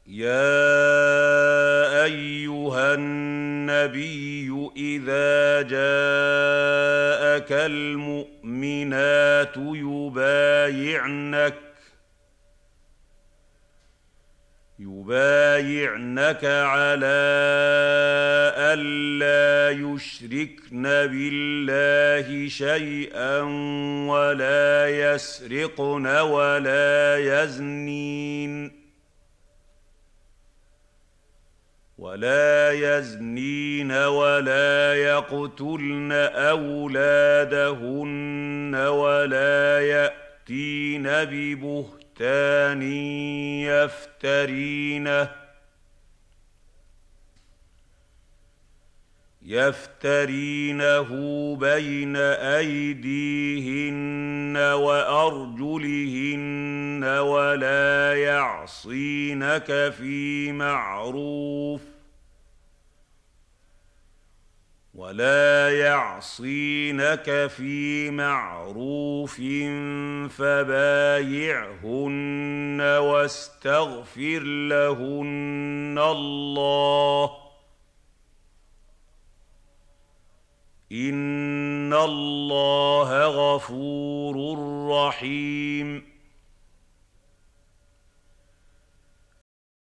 يا أيها النبي إذا جاءك المؤمنات يبايعنك على ألا يشركن بالله شيئا ولا يزنين ولا يقتلن أولادهن ولا يأتين ببهتان يفترينه بين أيديهن وأرجلهن ولا يعصينك في معروف فبايعهن واستغفر لهن الله إن الله غفور رحيم